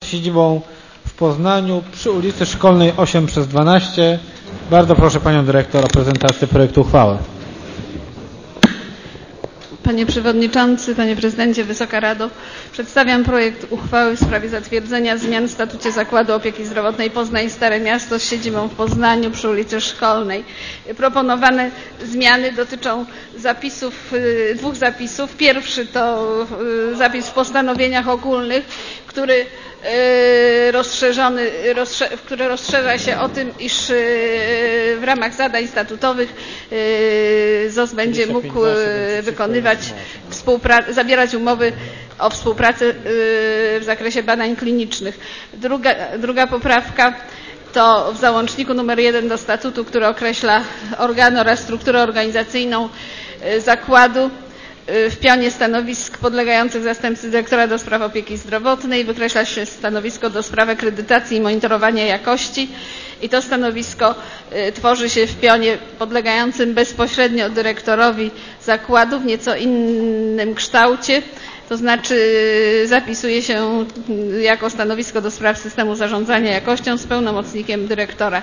siedzibą w Poznaniu przy ulicy Szkolnej 8/12. Bardzo proszę Panią Dyrektor o prezentację projektu uchwały. Panie Przewodniczący, Panie Prezydencie, Wysoka Rado, przedstawiam projekt uchwały w sprawie zatwierdzenia zmian w statucie Zakładu Opieki Zdrowotnej Poznań Stare Miasto z siedzibą w Poznaniu przy ulicy Szkolnej. Proponowane zmiany dotyczą dwóch zapisów. Pierwszy to zapis w postanowieniach ogólnych, który rozszerza się o tym, iż w ramach zadań statutowych ZOZ będzie mógł wykonywać, zawierać umowy o współpracy w zakresie badań klinicznych. Druga poprawka to w załączniku nr 1 do statutu, który określa organy oraz strukturę organizacyjną zakładu. W pionie stanowisk podlegających zastępcy dyrektora do spraw opieki zdrowotnej wykreśla się stanowisko do spraw akredytacji i monitorowania jakości i to stanowisko tworzy się w pionie podlegającym bezpośrednio dyrektorowi zakładu w nieco innym kształcie, to znaczy zapisuje się jako stanowisko do spraw systemu zarządzania jakością z pełnomocnikiem dyrektora.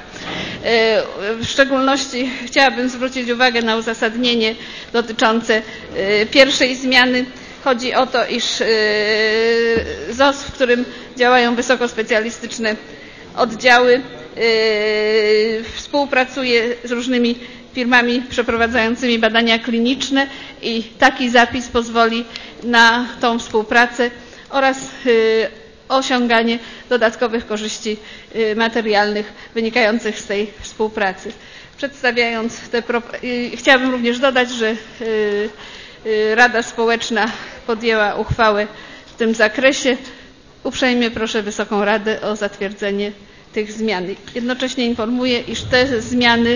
W szczególności chciałabym zwrócić uwagę na uzasadnienie dotyczące pierwszej zmiany. Chodzi o to, iż ZOZ, w którym działają wysokospecjalistyczne oddziały, współpracuje z różnymi firmami przeprowadzającymi badania kliniczne i taki zapis pozwoli na tą współpracę oraz osiąganie dodatkowych korzyści materialnych wynikających z tej współpracy. Przedstawiając chciałabym również dodać, że Rada Społeczna podjęła uchwałę w tym zakresie. Uprzejmie proszę Wysoką Radę o zatwierdzenie tych zmian. Jednocześnie informuję, iż te zmiany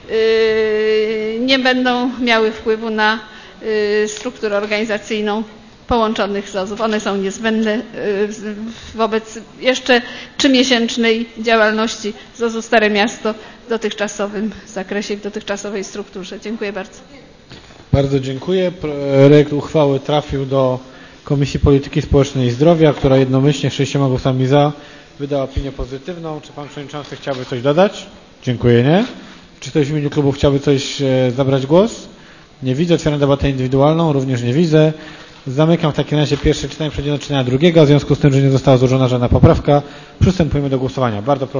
nie będą miały wpływu na strukturę organizacyjną połączonych ZOZ-ów. One są niezbędne wobec jeszcze 3-miesięcznej działalności ZOZ-u Stare Miasto w dotychczasowym zakresie i w dotychczasowej strukturze. Dziękuję bardzo. Bardzo dziękuję. Projekt uchwały trafił do Komisji Polityki Społecznej i Zdrowia, która jednomyślnie 6 głosami za wydała opinię pozytywną. Czy Pan Przewodniczący chciałby coś dodać? Dziękuję, nie? Czy ktoś w imieniu klubu chciałby zabrać głos? Nie widzę. Otwieram debatę indywidualną. Również nie widzę. Zamykam w takim razie pierwsze czytanie, przejdziemy do czytania drugiego. W związku z tym, że nie została złożona żadna poprawka, przystępujemy do głosowania. Bardzo proszę.